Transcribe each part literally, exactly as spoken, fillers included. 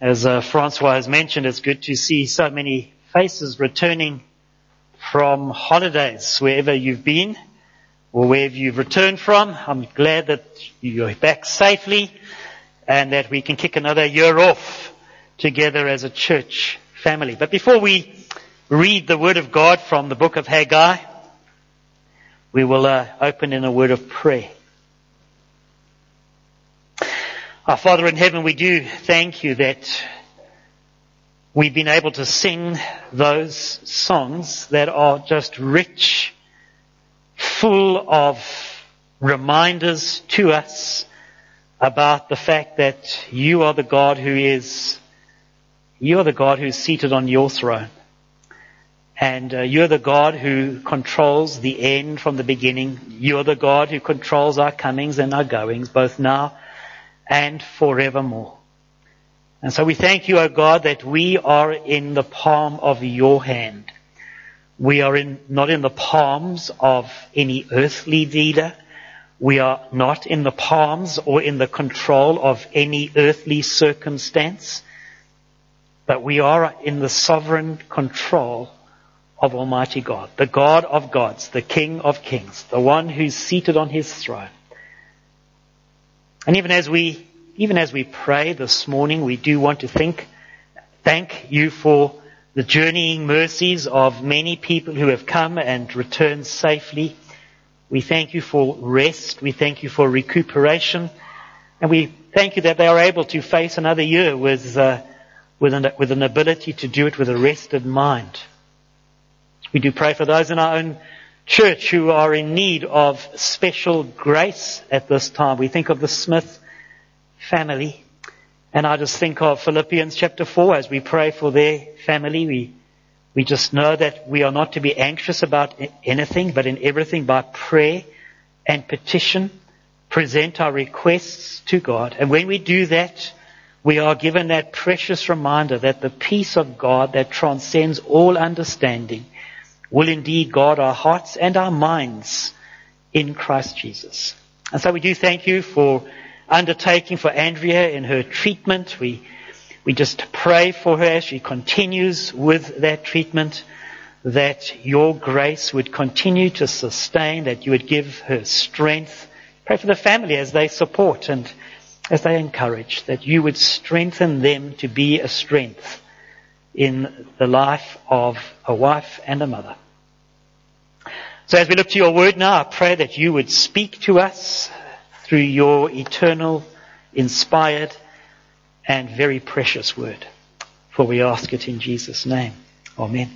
As uh, Francois has mentioned, it's good to see so many faces returning from holidays, wherever you've been or wherever you've returned from. I'm glad that you're back safely and that we can kick another year off together as a church family. But before we read the Word of God from the book of Haggai, we will uh, open in a word of prayer. Our Father in heaven, we do thank you that we've been able to sing those songs that are just rich, full of reminders to us about the fact that you are the God who is, you are the God who is seated on your throne. And uh, you're the God who controls the end from the beginning. You're the God who controls our comings and our goings, both now and forevermore. And so we thank you, O God, that we are in the palm of your hand. We are in, not in the palms of any earthly leader. We are not in the palms or in the control of any earthly circumstance. But we are in the sovereign control of Almighty God, the God of gods, the King of kings, the one who's seated on his throne. And even as we, even as we pray this morning, we do want to think, thank you for the journeying mercies of many people who have come and returned safely. We thank you for rest. We thank you for recuperation. And we thank you that they are able to face another year with, uh, with an, with an ability to do it with a rested mind. We do pray for those in our own church who are in need of special grace at this time. We think of the Smith family. And I just think of Philippians chapter four as we pray for their family. We, we just know that we are not to be anxious about anything, but in everything by prayer and petition, present our requests to God. And when we do that, we are given that precious reminder that the peace of God that transcends all understanding will indeed guard our hearts and our minds in Christ Jesus. And so we do thank you for undertaking for Andrea in her treatment. We, we just pray for her as she continues with that treatment, that your grace would continue to sustain, that you would give her strength. Pray for the family as they support and as they encourage, that you would strengthen them to be a strength in the life of a wife and a mother. So as we look to your word now, I pray that you would speak to us through your eternal, inspired, and very precious word. For we ask it in Jesus' name. Amen.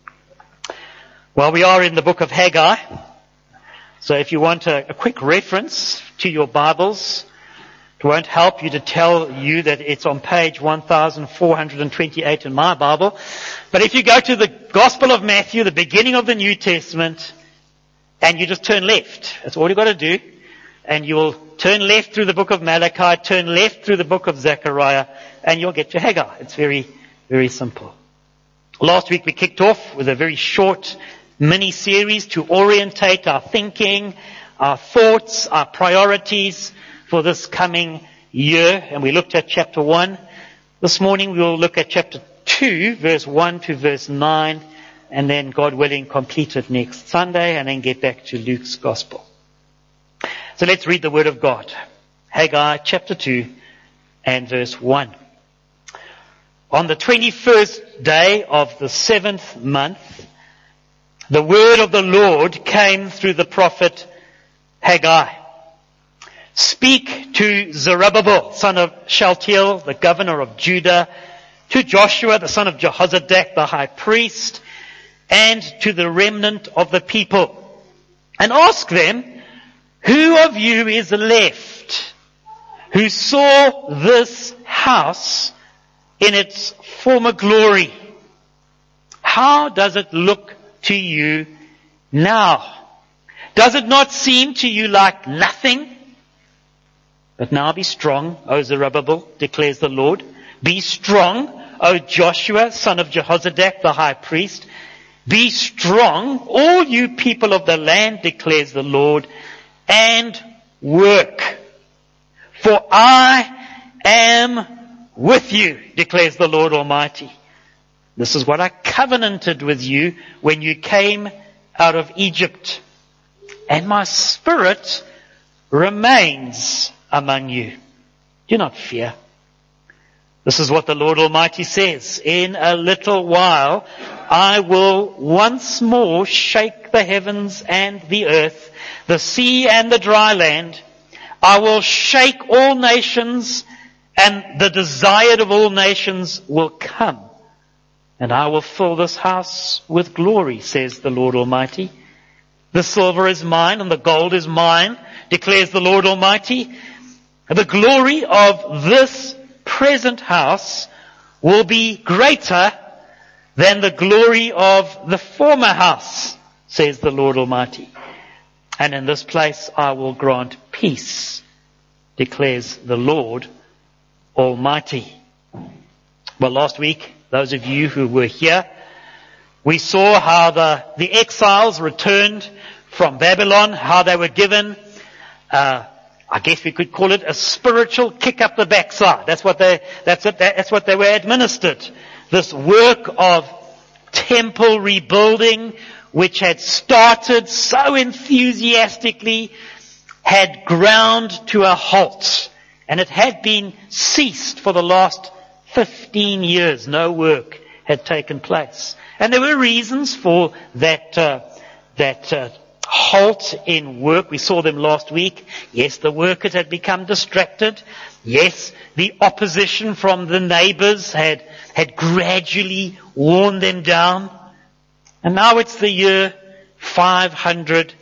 Well, we are in the book of Haggai. So if you want a, a quick reference to your Bibles, it won't help you to tell you that it's on page one thousand four hundred twenty-eight in my Bible. But if you go to the Gospel of Matthew, the beginning of the New Testament, and you just turn left, that's all you've got to do. And you'll turn left through the book of Malachi, turn left through the book of Zechariah, and you'll get to Haggai. It's very, very simple. Last week we kicked off with a very short mini-series to orientate our thinking, our thoughts, our priorities for this coming year. And we looked at chapter one. This morning we will look at chapter two, verse one to verse nine, and then, God willing, complete it next Sunday, and then get back to Luke's Gospel. So let's read the Word of God. Haggai chapter two and verse one. On the twenty-first day of the seventh month, the word of the Lord came through the prophet Haggai. Speak to Zerubbabel, son of Shealtiel, the governor of Judah, to Joshua, the son of Jehozadak, the high priest, and to the remnant of the people, and ask them, who of you is left who saw this house in its former glory? How does it look to you now? Does it not seem to you like nothing? But now be strong, O Zerubbabel, declares the Lord. Be strong, O Joshua, son of Jehozadak, the high priest. Be strong, all you people of the land, declares the Lord, and work. For I am with you, declares the Lord Almighty. This is what I covenanted with you when you came out of Egypt. And my Spirit remains among you. Do not fear. This is what the Lord Almighty says. In a little while, I will once more shake the heavens and the earth, the sea and the dry land. I will shake all nations, and the desired of all nations will come. And I will fill this house with glory, says the Lord Almighty. The silver is mine and the gold is mine, declares the Lord Almighty. The glory of this present house will be greater than the glory of the former house, says the Lord Almighty. And in this place I will grant peace, declares the Lord Almighty. Well, last week, those of you who were here, we saw how the, the exiles returned from Babylon, how they were given, uh, I guess we could call it a spiritual kick up the backside. That's what they, that's what, that's what they were administered. This work of temple rebuilding, which had started so enthusiastically, had ground to a halt. And it had been ceased for the last fifteen years. No work had taken place. And there were reasons for that, uh, that, uh, halt in work. We saw them last week. Yes, the workers had become distracted. Yes, the opposition from the neighbors had, had gradually worn them down. And now it's the year five hundred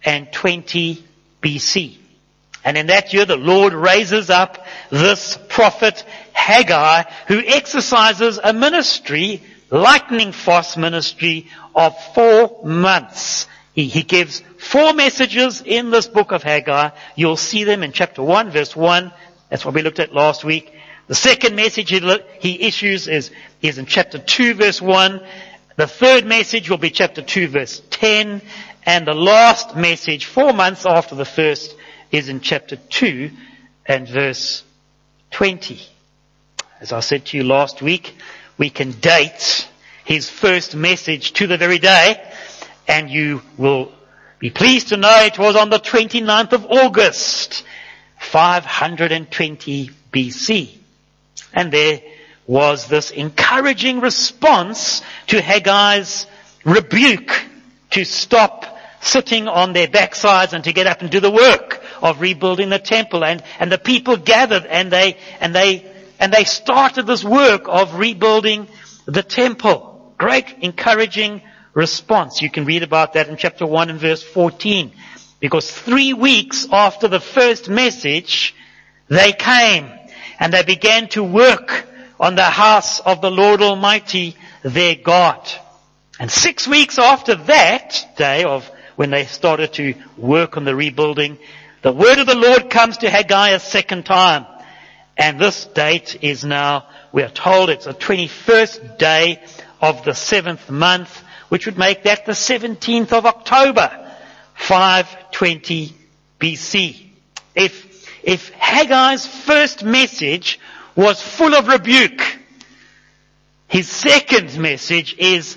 twenty B C. And in that year, the Lord raises up this prophet Haggai, who exercises a ministry, lightning fast ministry, of four months. He, he gives four messages in this book of Haggai. You'll see them in chapter one, verse one. That's what we looked at last week. The second message he, he issues is, is in chapter two, verse one. The third message will be chapter two, verse ten. And the last message, four months after the first, is in chapter two and verse twenty. As I said to you last week, we can date his first message to the very day, and you will be pleased to know it was on the twenty-ninth of August, five hundred twenty B C. And there was this encouraging response to Haggai's rebuke to stop sitting on their backsides and to get up and do the work of rebuilding the temple. And, and the people gathered and they, and they, and they started this work of rebuilding the temple. Great encouraging response. You can read about that in chapter one and verse fourteen. Because three weeks after the first message, they came and they began to work on the house of the Lord Almighty, their God. And six weeks after that day of when they started to work on the rebuilding, the word of the Lord comes to Haggai a second time. And this date is now, we are told it's the twenty-first day of the seventh month, which would make that the seventeenth of October, five twenty B C. If, if Haggai's first message was full of rebuke, his second message is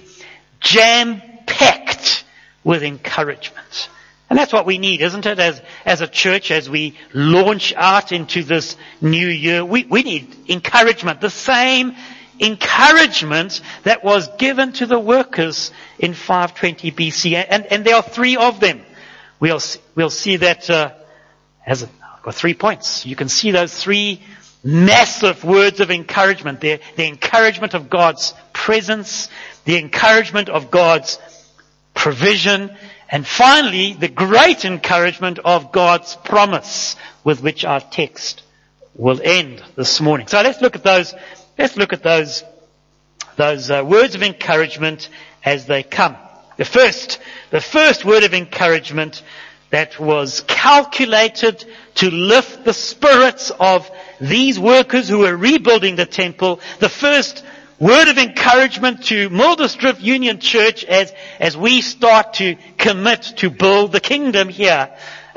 jam-packed with encouragement. And that's what we need, isn't it? As, as a church, as we launch out into this new year, we, we need encouragement. The same encouragement that was given to the workers in five twenty B C. And, and there are three of them. We'll, we'll see that, uh, as a, I've got three points. You can see those three massive words of encouragement. The, the encouragement of God's presence, the encouragement of God's provision, and finally, the great encouragement of God's promise, with which our text will end this morning. So let's look at those, let's look at those, those uh, words of encouragement as they come. The first, the first word of encouragement that was calculated to lift the spirits of these workers who were rebuilding the temple, the first word of encouragement to Muldersdrift Union Church as, as we start to commit to build the kingdom here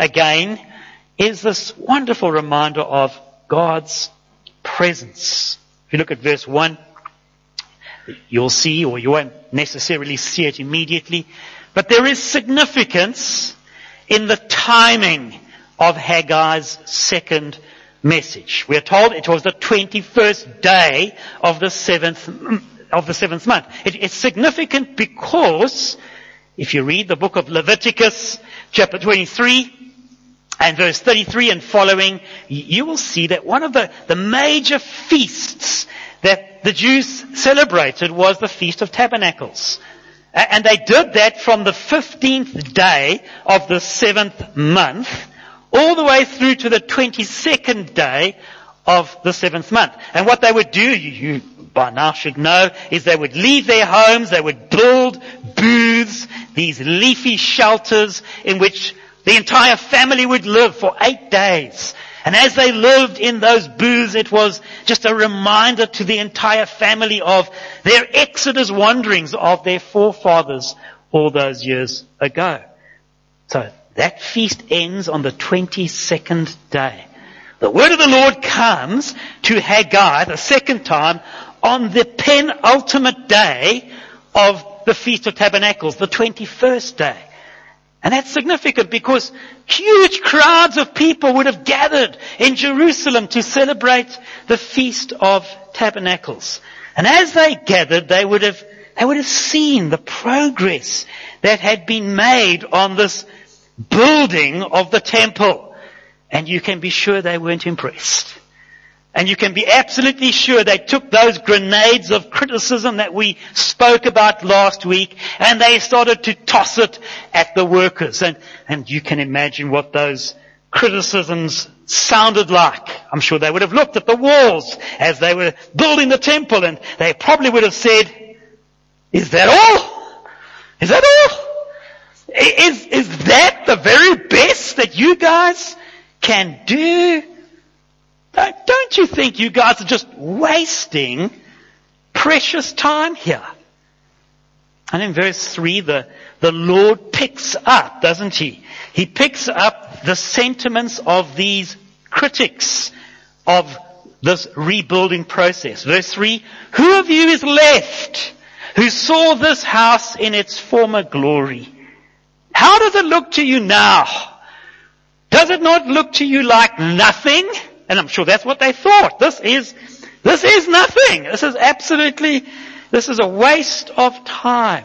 again, is this wonderful reminder of God's presence. If you look at verse one, you'll see, or you won't necessarily see it immediately, but there is significance in the timing of Haggai's second message. We are told it was the twenty-first day of the seventh of the seventh month. It, it's significant because if you read the book of Leviticus, chapter twenty-three, and verse thirty-three and following, you will see that one of the, the major feasts that the Jews celebrated was the Feast of Tabernacles. And they did that from the fifteenth day of the seventh month all the way through to the twenty-second day of the seventh month. And what they would do, you, you by now should know, is they would leave their homes, they would build booths, these leafy shelters in which the entire family would live for eight days. And as they lived in those booths, it was just a reminder to the entire family of their exodus wanderings of their forefathers all those years ago. So that feast ends on the twenty-second day. The word of the Lord comes to Haggai the second time on the penultimate day of the Feast of Tabernacles, the twenty-first day. And that's significant because huge crowds of people would have gathered in Jerusalem to celebrate the Feast of Tabernacles. And as they gathered, they would have, they would have seen the progress that had been made on this building of the temple. And you can be sure they weren't impressed. And you can be absolutely sure they took those grenades of criticism that we spoke about last week and they started to toss it at the workers. And, and you can imagine what those criticisms sounded like. I'm sure they would have looked at the walls as they were building the temple and they probably would have said, is that all? Is that all? Is, is that the very best that you guys can do? Don't, don't you think you guys are just wasting precious time here? And in verse three, the, the Lord picks up, doesn't he? He picks up the sentiments of these critics of this rebuilding process. Verse three, who of you is left who saw this house in its former glory? How does it look to you now? Does it not look to you like nothing? And I'm sure that's what they thought. This is, this is nothing. This is absolutely, this is a waste of time.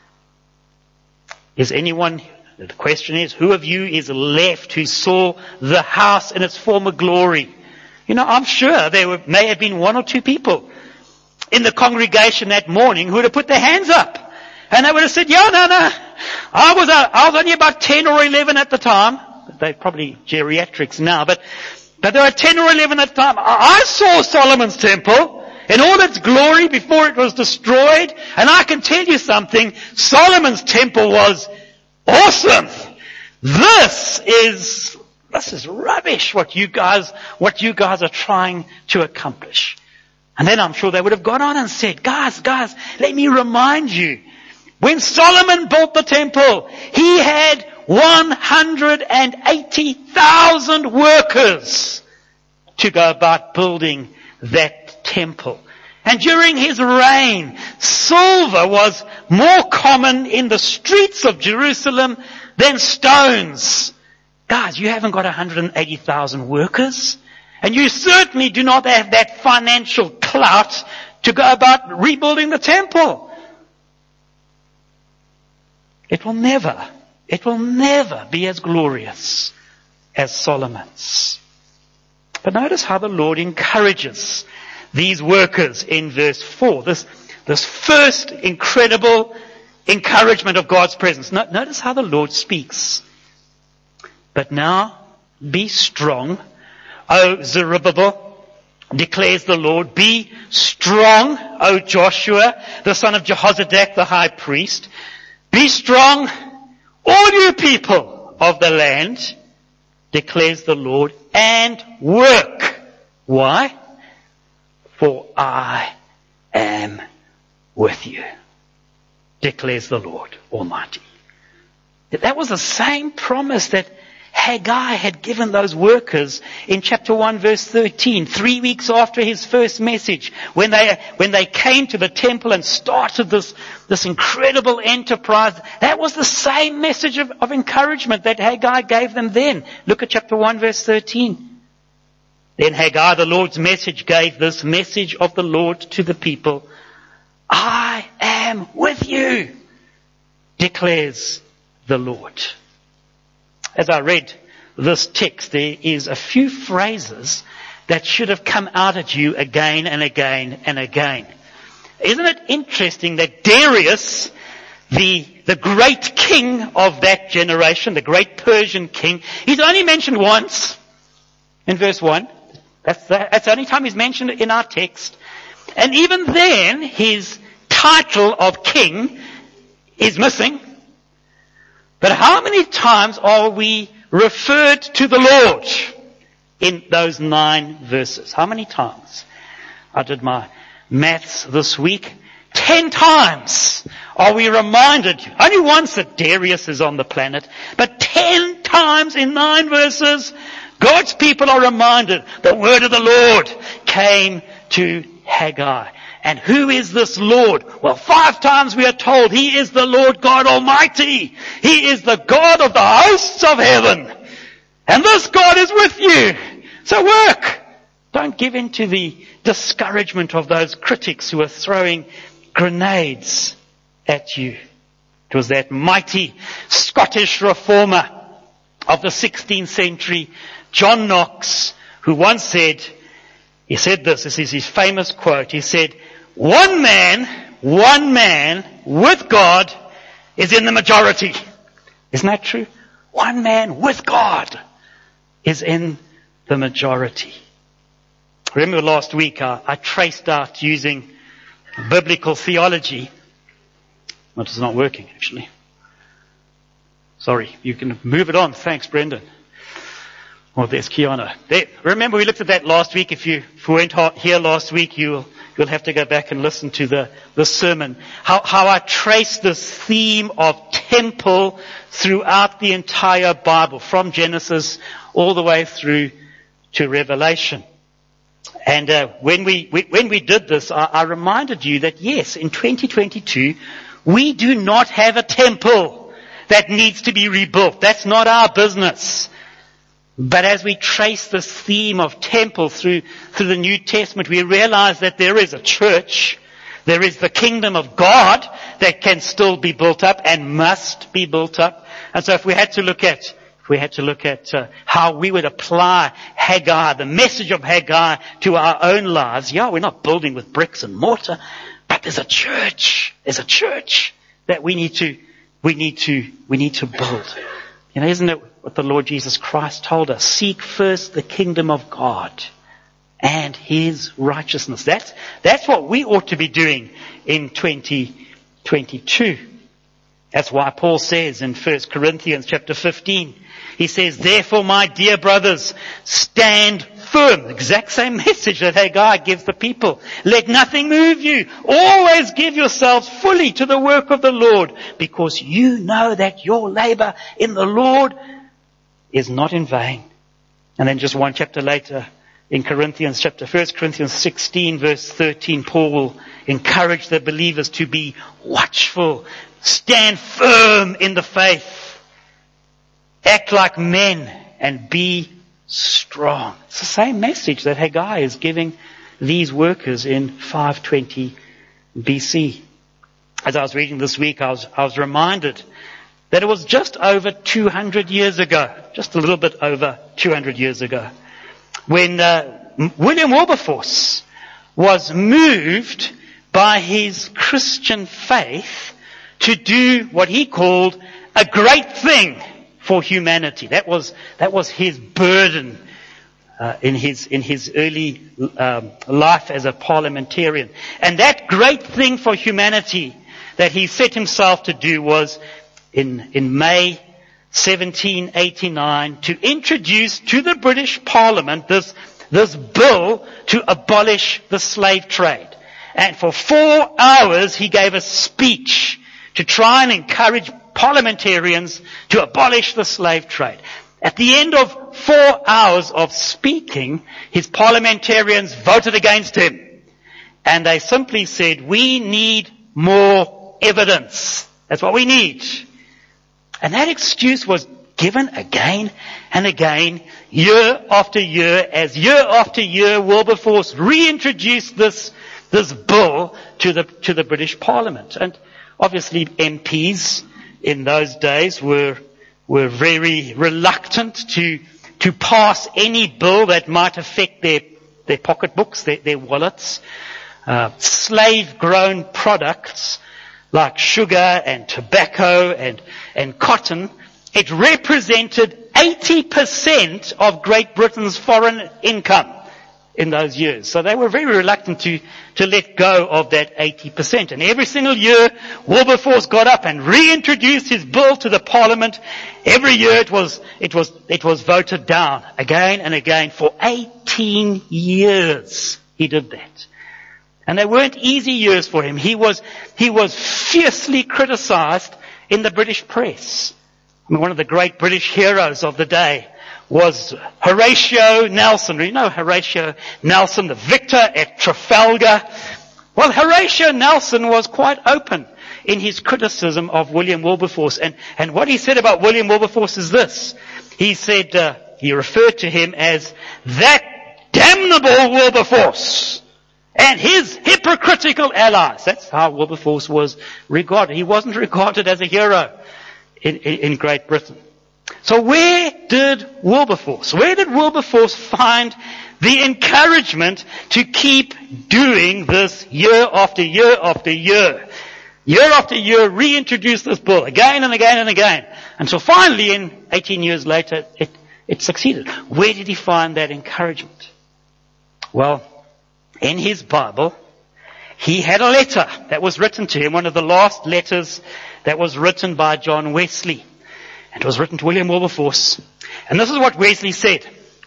Is anyone, the question is, who of you is left who saw the house in its former glory? You know, I'm sure there were, may have been one or two people in the congregation that morning who would have put their hands up. And they would have said, yeah, no, no. I was, uh, I was only about ten or eleven at the time. They're probably geriatrics now, but But there were ten or eleven at the time. I saw Solomon's temple in all its glory before it was destroyed. And I can tell you something, Solomon's temple was awesome. This is, this is rubbish what you guys, what you guys are trying to accomplish. And then I'm sure they would have gone on and said, guys, guys, let me remind you, when Solomon built the temple, he had one hundred eighty thousand workers to go about building that temple. And during his reign, silver was more common in the streets of Jerusalem than stones. Guys, you haven't got one hundred eighty thousand workers. And you certainly do not have that financial clout to go about rebuilding the temple. It will never It will never be as glorious as Solomon's. But notice how the Lord encourages these workers in verse four. This, this first incredible encouragement of God's presence. No, notice how the Lord speaks. But now be strong, O Zerubbabel, declares the Lord. Be strong, O Joshua, the son of Jehozadak, the high priest. Be strong, all you people of the land, declares the Lord, and work. Why? For I am with you, declares the Lord Almighty. That was the same promise that Haggai had given those workers in chapter one verse thirteen, three weeks after his first message, when they, when they came to the temple and started this, this incredible enterprise. That was the same message of, of encouragement that Haggai gave them then. Look at chapter one verse thirteen. Then Haggai, the Lord's message, gave this message of the Lord to the people. I am with you, declares the Lord. As I read this text, there is a few phrases that should have come out at you again and again and again. Isn't it interesting that Darius, the, the great king of that generation, the great Persian king, he's only mentioned once in verse one. That's the, that's the only time he's mentioned in our text. And even then, his title of king is missing. But how many times are we referred to the Lord in those nine verses? How many times? I did my maths this week. Ten times are we reminded, only once that Darius is on the planet, but ten times in nine verses, God's people are reminded the word of the Lord came to Haggai. And who is this Lord? Well, five times we are told He is the Lord God Almighty. He is the God of the hosts of heaven. And this God is with you. So work. Don't give in to the discouragement of those critics who are throwing grenades at you. It was that mighty Scottish reformer of the sixteenth century, John Knox, who once said, he said this, this is his famous quote, he said, one man, one man with God is in the majority. Isn't that true? One man with God is in the majority. Remember last week I, I traced out using biblical theology. Well, it's not working actually. Sorry, you can move it on. Thanks, Brendan. Oh, there's Kiana. There. Remember we looked at that last week. If you, if you weren't here last week, you'll, you'll have to go back and listen to the, the sermon. How, how I traced this theme of temple throughout the entire Bible, from Genesis all the way through to Revelation. And uh, when we, we when we did this, I, I reminded you that yes, in twenty twenty-two, we do not have a temple that needs to be rebuilt. That's not our business. But as we trace this theme of temple through, through the New Testament, we realize that there is a church, there is the kingdom of God that can still be built up and must be built up. And so if we had to look at, if we had to look at uh, how we would apply Haggai, the message of Haggai to our own lives, yeah, we're not building with bricks and mortar, but there's a church, there's a church that we need to, we need to, we need to build. You know, isn't it what the Lord Jesus Christ told us? Seek first the kingdom of God and His righteousness. That's, that's what we ought to be doing in twenty twenty-two. That's why Paul says in First Corinthians chapter fifteen, he says, therefore, my dear brothers, stand firm. Exact same message that Haggai gives the people. Let nothing move you. Always give yourselves fully to the work of the Lord, because you know that your labor in the Lord is not in vain. And then just one chapter later, in Corinthians chapter, First Corinthians sixteen verse thirteen, Paul will encourage the believers to be watchful, stand firm in the faith, act like men, and be strong. It's the same message that Haggai is giving these workers in five twenty B C. As I was reading this week, I was, I was reminded that it was just over two hundred years ago, just a little bit over two hundred years ago, when uh, William Wilberforce was moved by his Christian faith to do what he called a great thing for humanity. That was that was his burden uh, in his in his early um, life as a parliamentarian. And that great thing for humanity that he set himself to do was in in May seventeen eighty-nine to introduce to the British Parliament this this bill to abolish the slave trade. And for four hours he gave a speech to try and encourage parliamentarians to abolish the slave trade. At the end of four hours of speaking, his parliamentarians voted against him. And they simply said, we need more evidence. That's what we need. And that excuse was given again and again, year after year, as year after year Wilberforce reintroduced this, this bill to the, to the British Parliament. And obviously M Ps in those days were, were very reluctant to, to pass any bill that might affect their, their pocketbooks, their, their wallets. Uh, slave-grown products like sugar and tobacco and, and cotton, it represented eighty percent of Great Britain's foreign income in those years. So they were very reluctant to, to let go of that eighty percent. And every single year, Wilberforce got up and reintroduced his bill to the Parliament. Every year it was, it was, it was voted down again and again. For eighteen years he did that. And they weren't easy years for him. He was, he was fiercely criticized in the British press. I mean, one of the great British heroes of the day was Horatio Nelson. You know Horatio Nelson, the victor at Trafalgar. Well, Horatio Nelson was quite open in his criticism of William Wilberforce. And, and what he said about William Wilberforce is this. He said, uh, he referred to him as that damnable Wilberforce and his hypocritical allies. That's how Wilberforce was regarded. He wasn't regarded as a hero in, in, in Great Britain. So where did Wilberforce, where did Wilberforce find the encouragement to keep doing this year after year after year? Year after year, reintroduce this bill again and again and again. Until finally, in eighteen years later, it, it succeeded. Where did he find that encouragement? Well, in his Bible, he had a letter that was written to him, one of the last letters that was written by John Wesley. And it was written to William Wilberforce. And this is what Wesley said.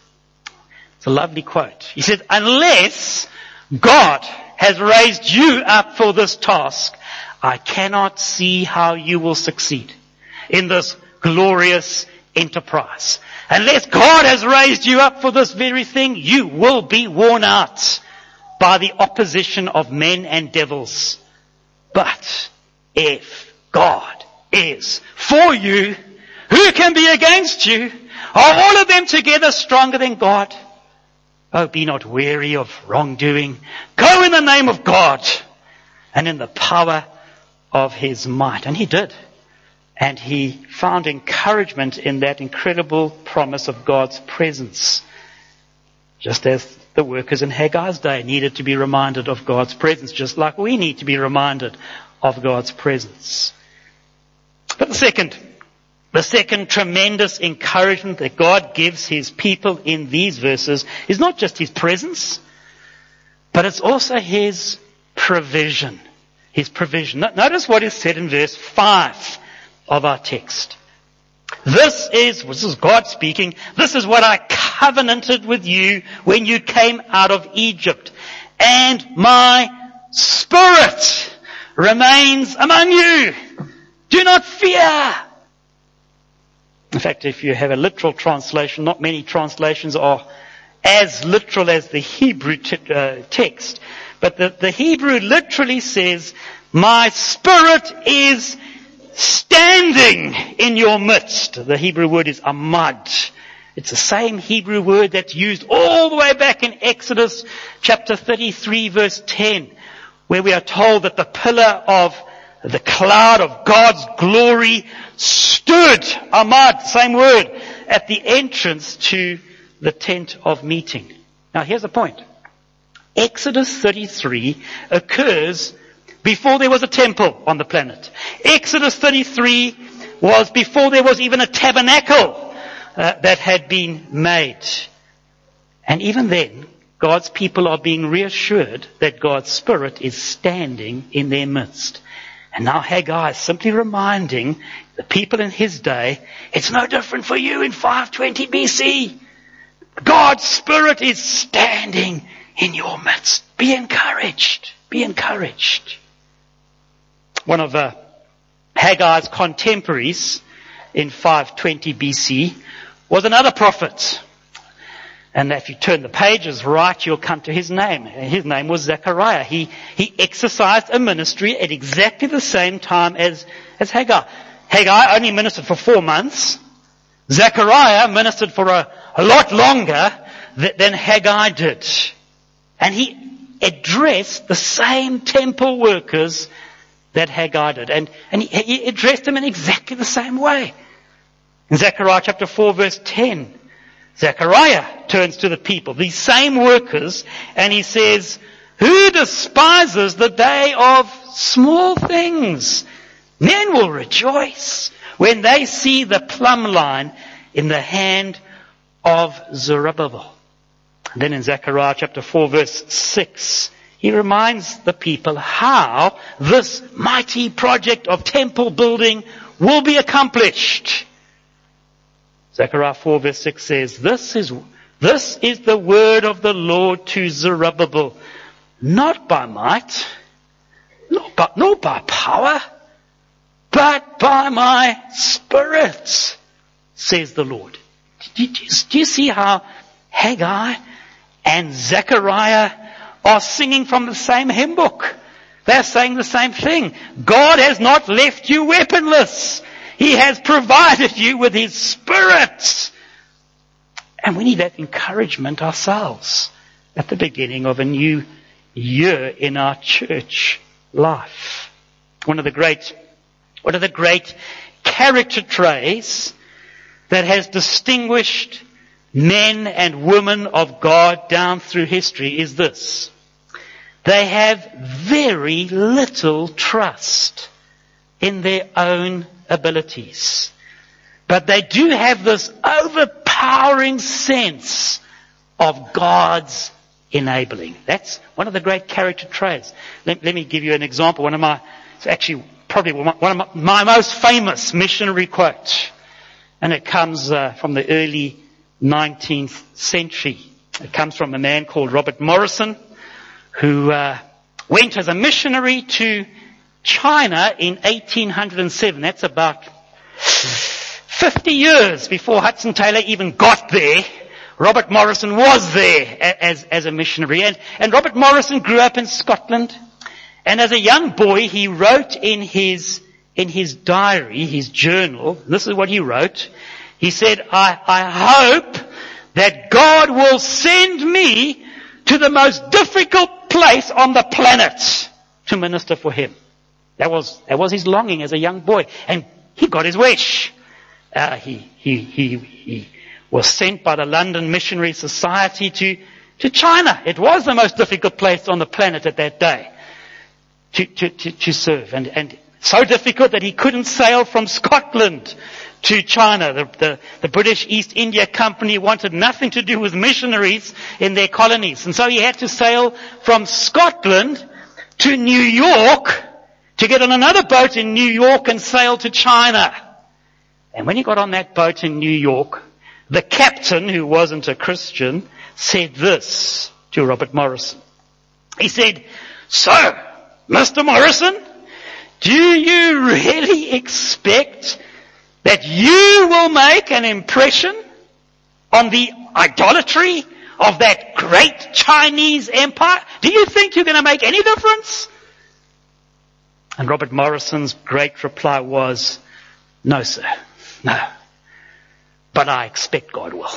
It's a lovely quote. He said, unless God has raised you up for this task, I cannot see how you will succeed in this glorious enterprise. Unless God has raised you up for this very thing, you will be worn out by the opposition of men and devils. But if God is for you, who can be against you? Are all of them together stronger than God? Oh, be not weary of wrongdoing. Go in the name of God and in the power of his might. And he did. And he found encouragement in that incredible promise of God's presence. Just as the workers in Haggai's day needed to be reminded of God's presence, just like we need to be reminded of God's presence. But the second, the second tremendous encouragement that God gives his people in these verses is not just his presence, but it's also his provision. His provision. Notice what is said in verse five of our text. This is, this is God speaking, this is what I covenanted with you when you came out of Egypt. And my spirit remains among you. Do not fear. In fact, if you have a literal translation, not many translations are as literal as the Hebrew t- uh, text. But the, the Hebrew literally says, my spirit is standing in your midst. The Hebrew word is amad. It's the same Hebrew word that's used all the way back in Exodus chapter thirty-three verse ten, where we are told that the pillar of the cloud of God's glory stood, amad, same word, at the entrance to the tent of meeting. Now here's the point. Exodus thirty-three occurs before there was a temple on the planet. Exodus thirty-three was before there was even a tabernacle uh, that had been made. And even then, God's people are being reassured that God's Spirit is standing in their midst. And now Haggai is simply reminding the people in his day, it's no different for you in five twenty B C. God's Spirit is standing in your midst. Be encouraged. Be encouraged. One of uh, Haggai's contemporaries in five twenty B C was another prophet. And if you turn the pages right, you'll come to his name. His name was Zechariah. He, he exercised a ministry at exactly the same time as, as Haggai. Haggai only ministered for four months. Zechariah ministered for a, a lot longer th- than Haggai did. And he addressed the same temple workers that Haggai did. And, and he, he addressed them in exactly the same way. In Zechariah chapter four verse ten, Zechariah turns to the people, these same workers, and he says, "Who despises the day of small things? Men will rejoice when they see the plumb line in the hand of Zerubbabel." And then in Zechariah chapter four verse six, he reminds the people how this mighty project of temple building will be accomplished. Zechariah four verse six says, This is, this is the word of the Lord to Zerubbabel, not by might, not by, not by power, but by my Spirit, says the Lord. Do you, do you see how Haggai and Zechariah are singing from the same hymn book? They're saying the same thing. God has not left you weaponless. He has provided you with His Spirit. And we need that encouragement ourselves at the beginning of a new year in our church life. One of the great, one of the great character traits that has distinguished men and women of God down through history is this. They have very little trust in their own abilities. But they do have this overpowering sense of God's enabling. That's one of the great character traits. Let, let me give you an example. One of my, it's actually probably one of my, my most famous missionary quotes. And it comes uh, from the early nineteenth century. It comes from a man called Robert Morrison, who uh, went as a missionary to China in eighteen oh seven. That's about fifty years before Hudson Taylor even got there. Robert Morrison was there as, as a missionary. And, and Robert Morrison grew up in Scotland. And as a young boy, he wrote in his, in his diary, his journal, this is what he wrote. He said, I, I hope that God will send me to the most difficult place on the planet to minister for Him. That was, that was his longing as a young boy. And he got his wish. Uh, he, he, he, he was sent by the London Missionary Society to, to China. It was the most difficult place on the planet at that day to, to, to, to serve. And, and so difficult that he couldn't sail from Scotland to China. The, the, the British East India Company wanted nothing to do with missionaries in their colonies. And so he had to sail from Scotland to New York to get on another boat in New York and sail to China. And when he got on that boat in New York, the captain, who wasn't a Christian, said this to Robert Morrison. He said, "So, Mister Morrison, do you really expect that you will make an impression on the idolatry of that great Chinese empire? Do you think you're going to make any difference?" And Robert Morrison's great reply was, "No, sir, no. But I expect God will.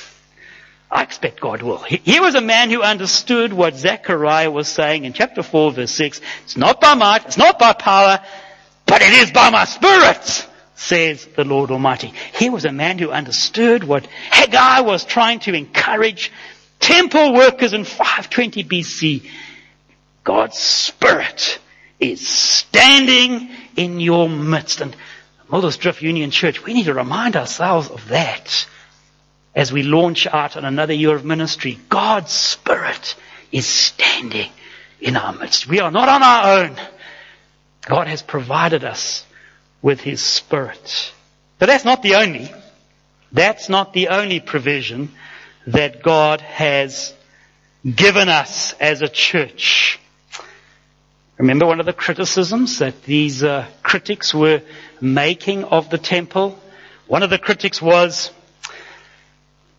I expect God will." He was a man who understood what Zechariah was saying in chapter four verse six. It's not by might, it's not by power, but it is by my Spirit, says the Lord Almighty. He was a man who understood what Haggai was trying to encourage temple workers in five twenty B C. God's Spirit is standing in your midst. And Muldersdrift Union Church, we need to remind ourselves of that as we launch out on another year of ministry. God's Spirit is standing in our midst. We are not on our own. God has provided us with His Spirit. But that's not the only, that's not the only provision that God has given us as a church. Remember one of the criticisms that these uh, critics were making of the temple? One of the critics was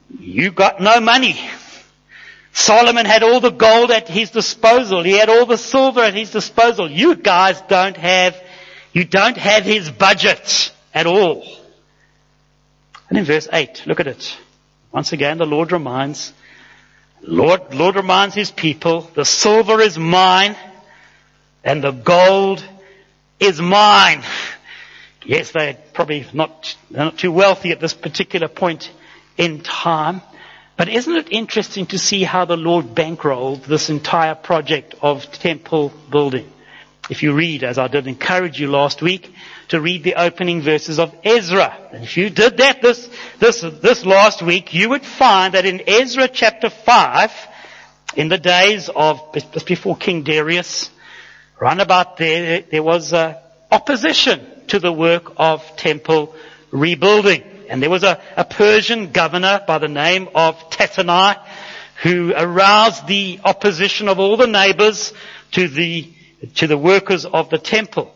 You got no money. Solomon had all the gold at his disposal. He had all the silver at his disposal. You guys don't have, you don't have his budget at all. And in verse eight, look at it. Once again, the Lord reminds, Lord, Lord reminds his people, the silver is mine and the gold is mine. Yes, they're probably not, they're not too wealthy at this particular point in time. But isn't it interesting to see how the Lord bankrolled this entire project of temple building? If you read, as I did encourage you last week, to read the opening verses of Ezra. And if you did that this, this, this last week, you would find that in Ezra chapter five, in the days of, just before King Darius, round about there, there was uh, opposition to the work of temple rebuilding. And there was a, a Persian governor by the name of Tattenai who aroused the opposition of all the neighbors to the to the workers of the temple.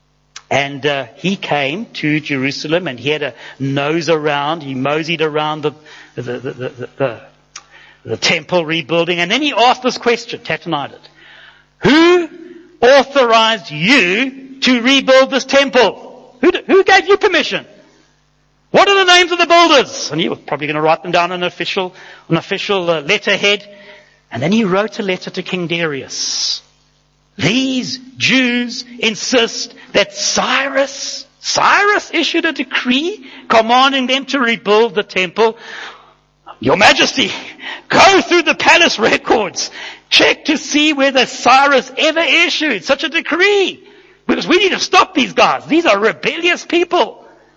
And uh, he came to Jerusalem and he had a nose around. He moseyed around the the, the, the, the, the, the temple rebuilding. And then he asked this question, Tattenai did. Who authorized you to rebuild this temple? Who, who gave you permission? What are the names of the builders? And he was probably going to write them down on an official, an official uh, letterhead. And then he wrote a letter to King Darius. These Jews insist that Cyrus, Cyrus issued a decree commanding them to rebuild the temple. Your Majesty, go through the palace records. Check to see whether Cyrus ever issued such a decree. Because we need to stop these guys. These are rebellious people.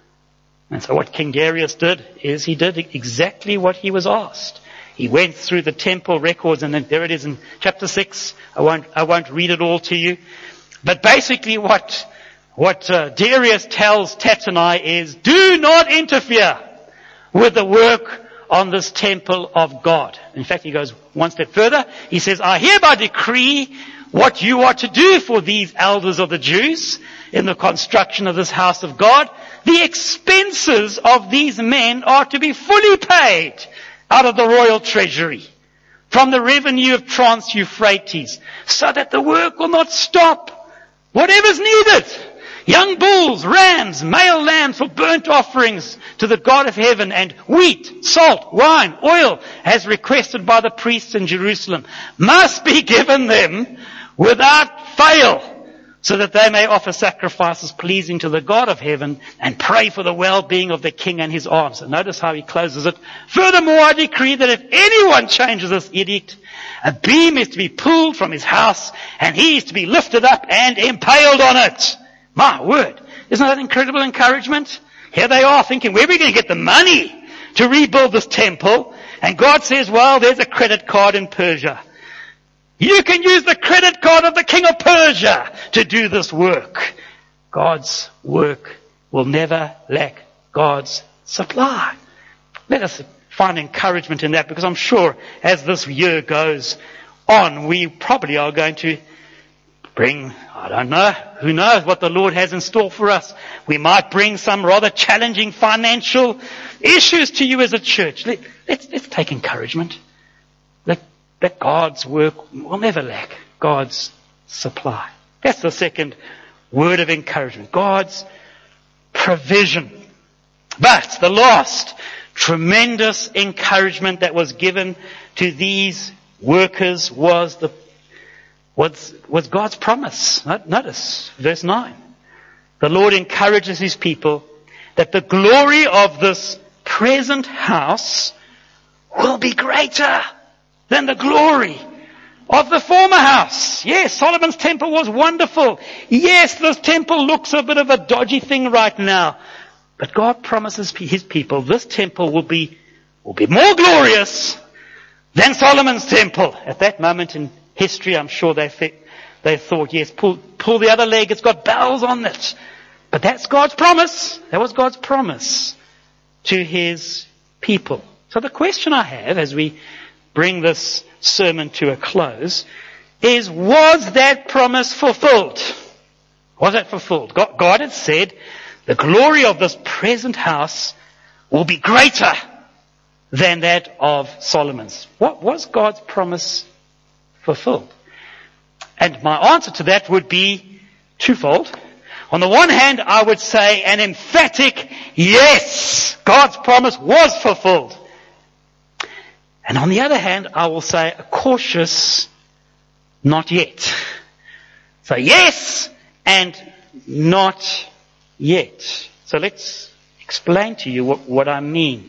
And so what King Darius did is he did exactly what he was asked. He went through the temple records, and then there it is in chapter six. I won't, I won't read it all to you. But basically what, what uh, Darius tells Tattenai is, do not interfere with the work on this temple of God. In fact, he goes one step further. He says, I hereby decree what you are to do for these elders of the Jews in the construction of this house of God. The expenses of these men are to be fully paid out of the royal treasury from the revenue of Trans-Euphrates, so that the work will not stop. Whatever's needed. Young bulls, rams, male lambs for burnt offerings to the God of heaven, and wheat, salt, wine, oil, as requested by the priests in Jerusalem, must be given them without fail, so that they may offer sacrifices pleasing to the God of heaven and pray for the well-being of the king and his arms. And notice how he closes it. Furthermore, I decree that if anyone changes this edict, a beam is to be pulled from his house and he is to be lifted up and impaled on it. My word. Isn't that incredible encouragement? Here they are thinking, where are we going to get the money to rebuild this temple? And God says, well, there's a credit card in Persia. You can use the credit card of the king of Persia to do this work. God's work will never lack God's supply. Let us find encouragement in that, because I'm sure as this year goes on, we probably are going to bring, I don't know, who knows what the Lord has in store for us. We might bring some rather challenging financial issues to you as a church. Let, let's, let's take encouragement. Let That God's work will never lack God's supply. That's the second word of encouragement. God's provision. But the last tremendous encouragement that was given to these workers was the was, was God's promise. Notice verse nine. The Lord encourages his people that the glory of this present house will be greater than the glory of the former house. Yes, Solomon's temple was wonderful. Yes, this temple looks a bit of a dodgy thing right now. But God promises his people this temple will be, will be more glorious than Solomon's temple. At that moment in history, I'm sure they, th- they thought, yes, pull, pull the other leg, it's got bells on it. But that's God's promise. That was God's promise to his people. So the question I have as we bring this sermon to a close is, was that promise fulfilled? Was it fulfilled? God, God had said, the glory of this present house will be greater than that of Solomon's. What was God's promise fulfilled? And my answer to that would be twofold. On the one hand, I would say an emphatic yes, God's promise was fulfilled. And on the other hand, I will say a cautious not yet. So yes and not yet. So let's explain to you what, what I mean.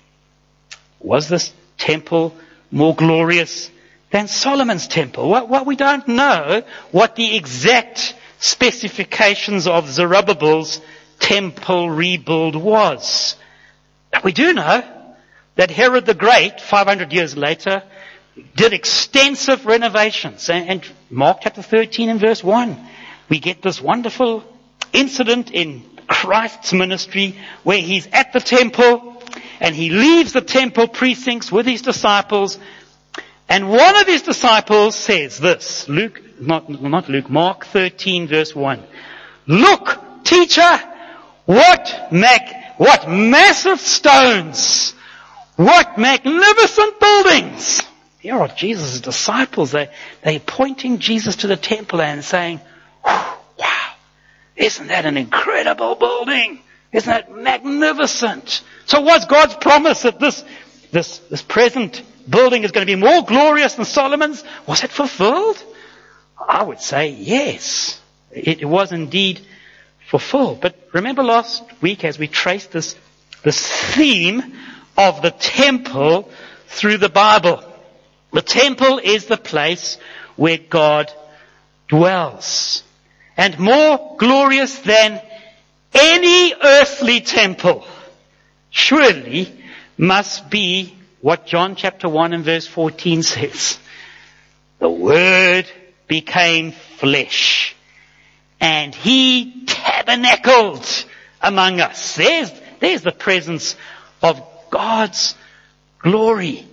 Was this temple more glorious than Solomon's temple? Well, well, we don't know what the exact specifications of Zerubbabel's temple rebuild was. But we do know that Herod the Great, five hundred years later, did extensive renovations. And, and Mark chapter thirteen and verse one, we get this wonderful incident in Christ's ministry where he's at the temple and he leaves the temple precincts with his disciples. And one of his disciples says this, Luke, not, not Luke, Mark thirteen verse one. Look, teacher, what mac, what massive stones, what magnificent buildings. Here are Jesus' disciples. They, they're pointing Jesus to the temple and saying, wow, isn't that an incredible building? Isn't that magnificent? So what's God's promise that this, this, this present building is going to be more glorious than Solomon's? Was it fulfilled? I would say yes. It was indeed fulfilled. But remember last week as we traced this, this theme of the temple through the Bible. The temple is the place where God dwells. And more glorious than any earthly temple surely must be what John chapter one and verse fourteen says. The Word became flesh and He tabernacled among us. There's, there's the presence of God's glory.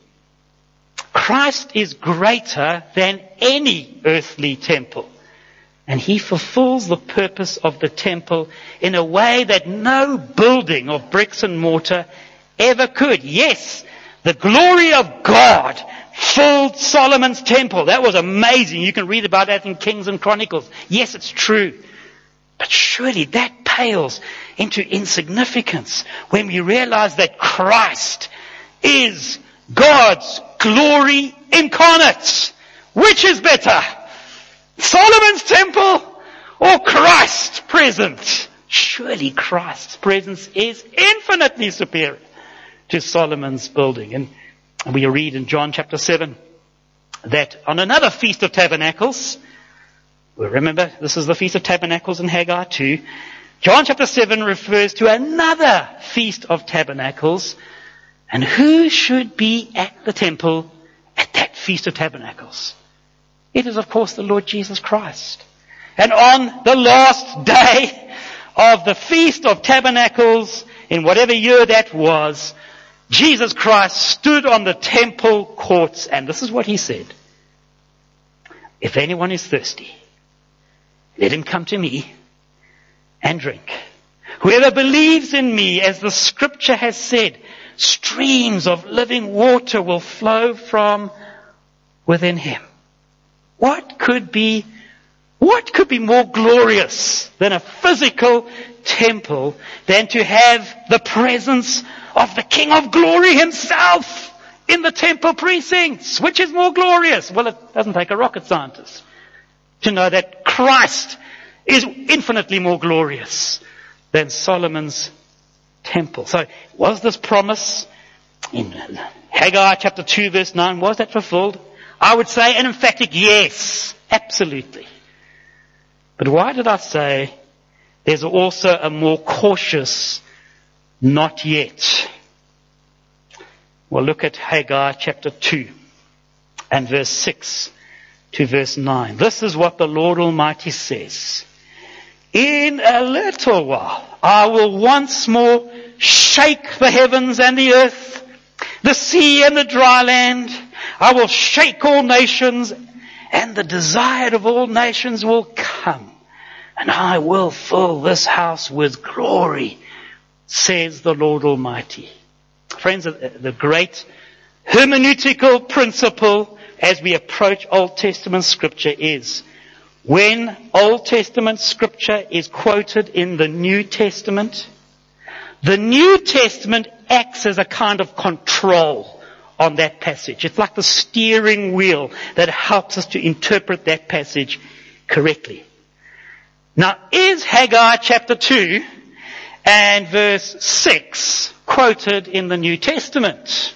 Christ is greater than any earthly temple. And He fulfills the purpose of the temple in a way that no building of bricks and mortar ever could. Yes, the glory of God filled Solomon's temple. That was amazing. You can read about that in Kings and Chronicles. Yes, it's true. But surely that pales into insignificance when we realize that Christ is God's glory incarnate. Which is better? Solomon's temple or Christ's presence? Surely Christ's presence is infinitely superior to Solomon's building. And we read in John chapter seven that on another Feast of Tabernacles, well, remember this is the Feast of Tabernacles in Haggai two, John chapter seven refers to another Feast of Tabernacles. And who should be at the temple at that Feast of Tabernacles? It is, of course, the Lord Jesus Christ. And on the last day of the Feast of Tabernacles, in whatever year that was, Jesus Christ stood on the temple courts, and this is what He said. If anyone is thirsty, let him come to me and drink. Whoever believes in me, as the scripture has said, streams of living water will flow from within him. What could be, what could be more glorious than a physical temple than to have the presence of the King of Glory Himself in the temple precincts? Which is more glorious? Well, it doesn't take a rocket scientist to know that Christ is infinitely more glorious than Solomon's temple. So was this promise in Haggai chapter two verse nine, was that fulfilled? I would say an emphatic yes, absolutely. But why did I say there's also a more cautious not yet? Well, look at Haggai chapter two and verse six to verse nine. This is what the Lord Almighty says. In a little while, I will once more shake the heavens and the earth, the sea and the dry land. I will shake all nations, and the desired of all nations will come. And I will fill this house with glory, says the Lord Almighty. friends, the great hermeneutical principle as we approach Old Testament scripture is, when Old Testament scripture is quoted in the New Testament, the New Testament acts as a kind of control on that passage. It's like the steering wheel that helps us to interpret that passage correctly. Now, is Haggai chapter two and verse six quoted in the New Testament?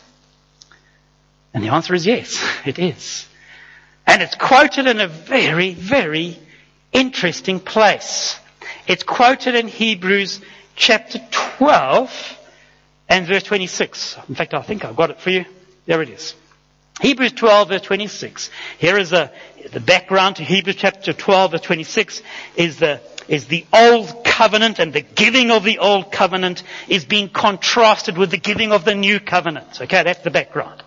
And the answer is yes, it is. And it's quoted in a very, very interesting place. It's quoted in Hebrews chapter twelve and verse twenty-six. In fact, I think I've got it for you. There it is. Hebrews twelve verse twenty-six. Here is a, the background to Hebrews chapter twelve verse twenty-six is the, is the old covenant, and the giving of the old covenant is being contrasted with the giving of the new covenant. Okay, that's the background.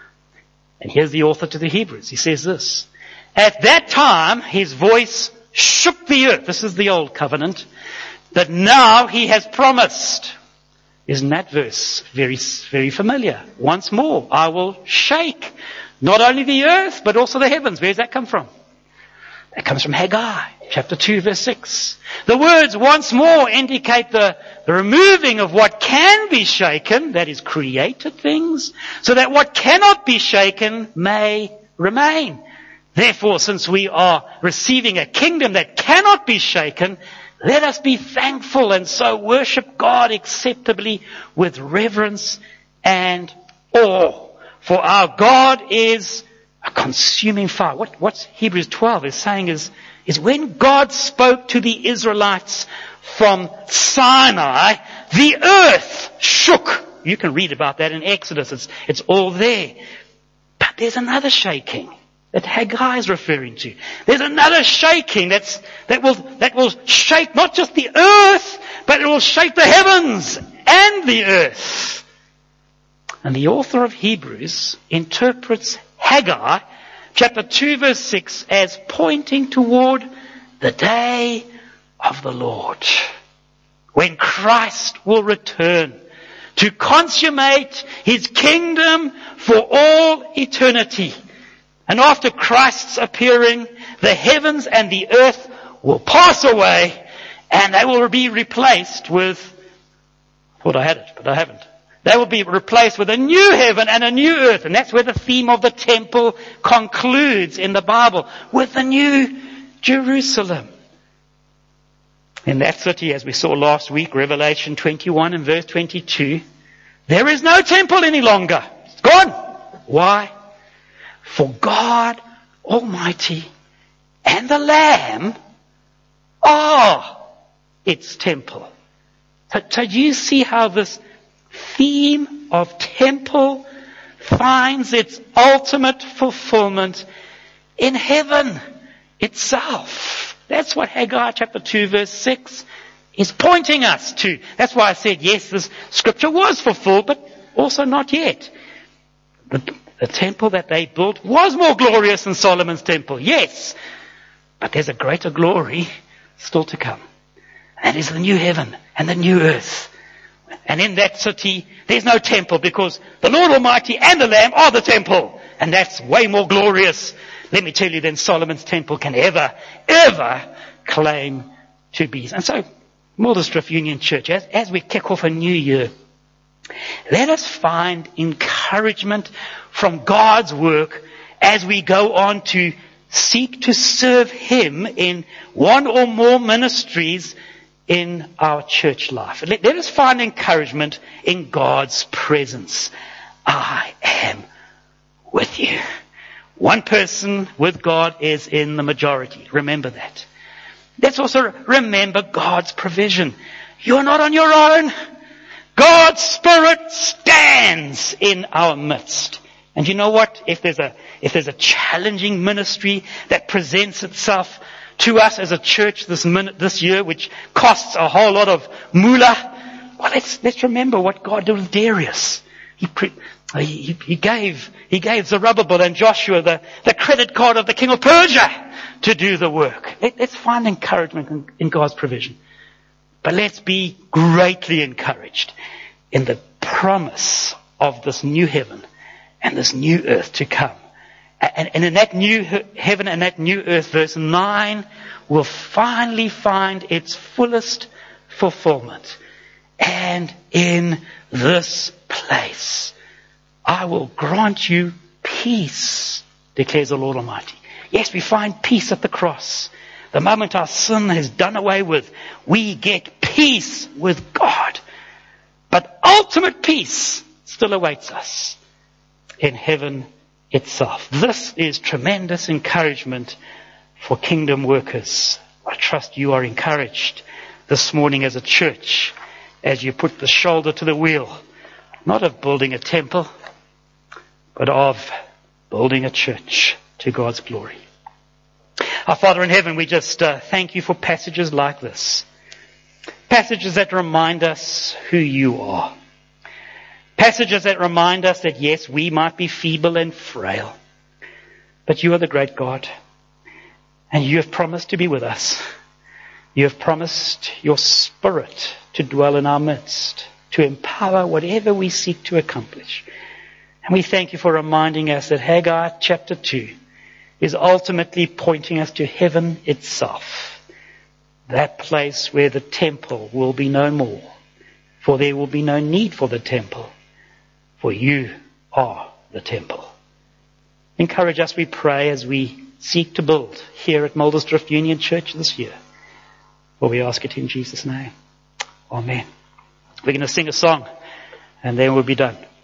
And here's the author to the Hebrews. He says this: at that time, his voice shook the earth. This is the old covenant. But now he has promised. Isn't that verse very, very familiar? Once more, I will shake not only the earth, but also the heavens. Where does that come from? That comes from Haggai, chapter two, verse six. The words once more indicate the, the removing of what can be shaken, that is created things, so that what cannot be shaken may remain. Therefore, since we are receiving a kingdom that cannot be shaken, let us be thankful and so worship God acceptably with reverence and awe. For our God is a consuming fire. What, what Hebrews twelve is saying is, is when God spoke to the Israelites from Sinai, the earth shook. You can read about that in Exodus. It's, it's all there. But there's another shaking that Haggai is referring to. There's another shaking that's, that will, that will shake not just the earth, but it will shake the heavens and the earth. And the author of Hebrews interprets Haggai chapter two verse six as pointing toward the day of the Lord, when Christ will return to consummate his kingdom for all eternity. And after Christ's appearing, the heavens and the earth will pass away, and they will be replaced with, I thought I had it, but I haven't. They will be replaced with a new heaven and a new earth. And that's where the theme of the temple concludes in the Bible, with the new Jerusalem. In that city, as we saw last week, Revelation twenty-one and verse twenty-two, there is no temple any longer. It's gone. Why? For God Almighty and the Lamb are its temple. So, so do you see how this theme of temple finds its ultimate fulfillment in heaven itself? That's what Haggai chapter two verse six is pointing us to. That's why I said, yes, this scripture was fulfilled, but also not yet. The, the temple that they built was more glorious than Solomon's temple, yes. But there's a greater glory still to come. That is the new heaven and the new earth. And in that city, there's no temple, because the Lord Almighty and the Lamb are the temple. And that's way more glorious, let me tell you, than Solomon's temple can ever, ever claim to be. And so, Mildersdrift Union Church, as, as we kick off a new year, let us find encouragement from God's work as we go on to seek to serve Him in one or more ministries in our church life. Let, let us find encouragement in God's presence. I am with you. One person with God is in the majority. Remember that. Let's also remember God's provision. You're not on your own. God's Spirit stands in our midst. And you know what? If there's a, if there's a challenging ministry that presents itself to us as a church this minute, this year, which costs a whole lot of moolah, well, let's, let's remember what God did with Darius. He, pre, he, he gave, he gave Zerubbabel and Joshua the, the credit card of the king of Persia to do the work. Let, let's find encouragement in, in God's provision. But let's be greatly encouraged in the promise of this new heaven and this new earth to come. And, and in that new heaven and that new earth, verse nine will finally find its fullest fulfillment. And in this place, I will grant you peace, declares the Lord Almighty. Yes, we find peace at the cross. The moment our sin is done away with, we get peace with God. But ultimate peace still awaits us in heaven itself. This is tremendous encouragement for kingdom workers. I trust you are encouraged this morning as a church as you put the shoulder to the wheel, not of building a temple, but of building a church to God's glory. Our Father in heaven, we just uh, thank you for passages like this. Passages that remind us who you are. Passages that remind us that yes, we might be feeble and frail, but you are the great God. And you have promised to be with us. You have promised your Spirit to dwell in our midst, to empower whatever we seek to accomplish. And we thank you for reminding us that Haggai chapter two is ultimately pointing us to heaven itself. That place where the temple will be no more. For there will be no need for the temple. For you are the temple. Encourage us, we pray, as we seek to build here at Muldersdrift Union Church this year. For we ask it in Jesus' name. Amen. We're going to sing a song and then we'll be done.